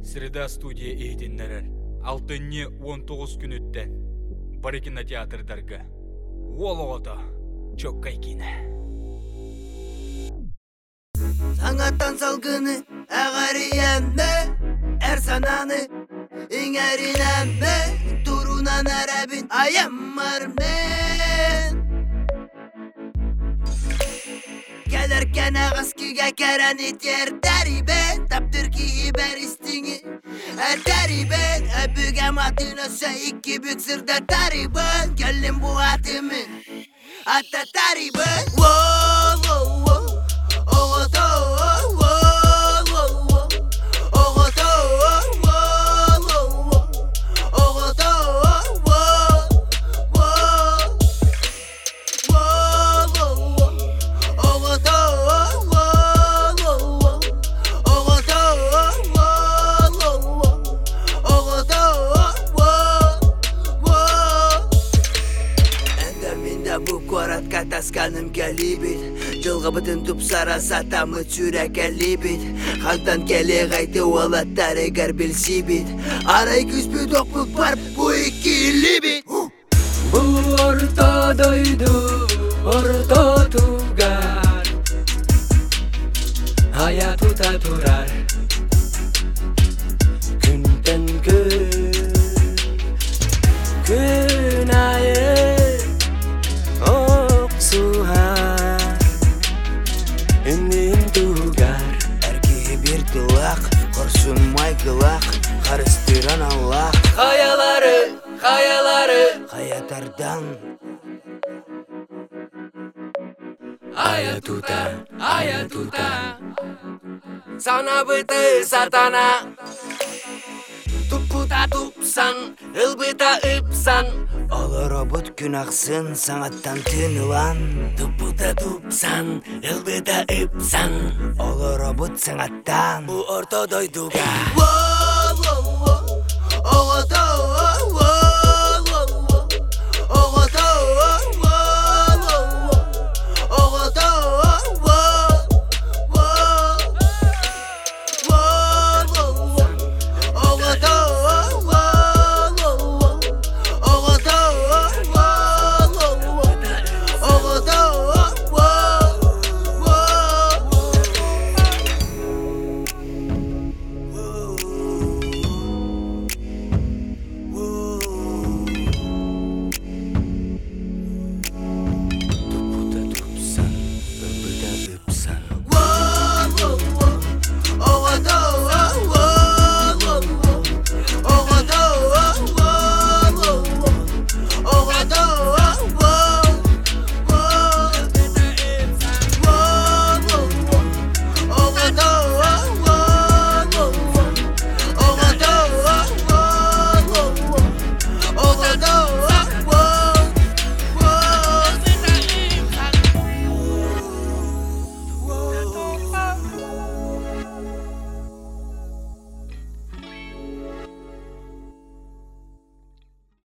Среда студия эйтеннерер 6-19 күн өттен Барыкина театрдарга Олоғото чоккай кине. Саңаттан салгыны ағариянды әр сананы иңәринәмді турунан әрәбін аяммар мен Келеркен ағыз күйге кәрән етер тәрібен таптыр кейі бәр істіңі әр тәрібен әбіге матын өсі икі бүксірді тарибын келім бұ атымын атта тарибын Тасканым кәлибет Жылғы бұтын тұп сара сатамы түсірі кәлибет Қалтан кәле ғайды олаттары ғарбелсі бет Арай күспет оқпық бар бұ екі либет Бұл орта дойду, орта туғар Аятута тұрар Күнтен күн айы Құрсынмай қылақ, қарыстыран Аллах Хаялары Хаятардан Аятута Сана бұты сатана Тұппыта тұпсан, ылбыта ыпсан Олар обыт күн ақсын, саңаттан түнілан Тұппыта тұпсан, ылбыта ыпсан Олар обыт саңаттан Бұ орта дойдуға Оғыта